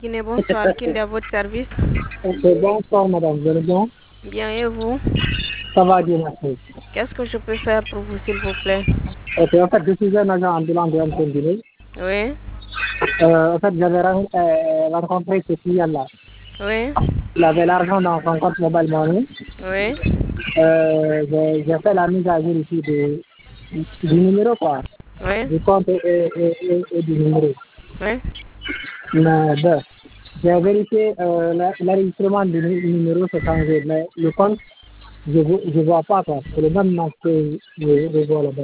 Guinée, bonsoir. Qui est à votre service? Bonsoir madame, vous allez bien? Bien, et vous? Ça va bien, merci. Qu'est-ce que je peux faire pour vous, s'il vous plaît? Ok, en fait, je suis un agent ambulant de MCNDD. Oui, En fait, j'avais rencontré ce client-là. oui, Il avait l'argent dans son compte mobile money. oui, J'ai fait la mise à jour ici du numéro, quoi. oui, Du compte et du numéro. oui. Mais bon, j'ai vérifié l'enregistrement du numéro, c'est changé. Mais le compte, je vois pas, quoi. C'est le même nom que je vois là-bas.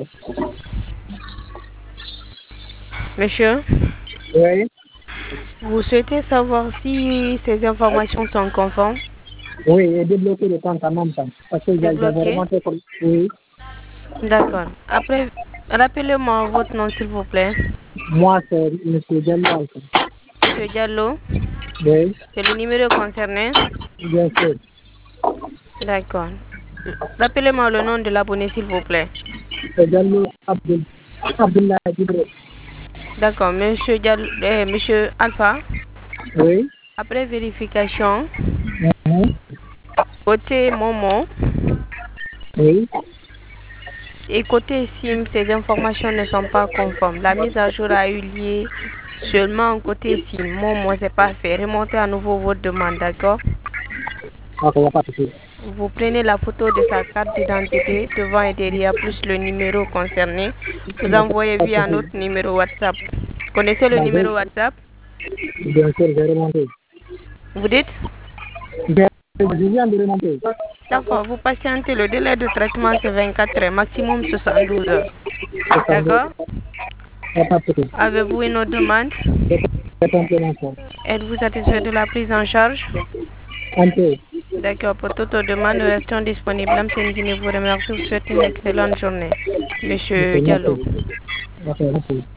Monsieur, Oui, vous souhaitez savoir si ces informations sont conformes? oui, et débloquer le compte en même temps. Parce que j'avais Débloquées? remonté comme. Oui, D'accord. Après, rappelez-moi votre nom, s'il vous plaît. moi, c'est M. Diallo. Monsieur Diallo, Oui, c'est le numéro concerné? bien sûr. D'accord. Rappelez-moi le nom de l'abonné, s'il vous plaît. C'est Diallo Abdullah Djibril. D'accord, monsieur Diallo, monsieur Alpha, Oui, après vérification, mhm, côté Momo oui, et côté SIM, ces informations ne sont pas conformes. La mise à jour a eu lieu seulement côté SIM. Momo, c'est pas fait. Remontez à nouveau votre demande, d'accord? ok, il n'y a pas de souci. Vous prenez la photo de sa carte d'identité devant et derrière, plus le numéro concerné. Vous envoyez Pas de via souci. notre numéro WhatsApp. Connaissez le numéro WhatsApp? Bien sûr, j'ai remonté. Vous dites? Je viens de remonter. D'accord, vous patientez. Le délai de traitement, c'est 24 heures, maximum 72 heures. C'est ça, il D'accord? n'y a pas de souci. Avez-vous une autre demande? C'est simplement ça. Êtes-vous satisfait de la prise en charge? Un peu. D'accord, pour toute autre demande, nous restons disponibles. L'Amsen Guinée vous remercie. Vous souhaite une excellente journée. Monsieur Merci. Diallo. Merci.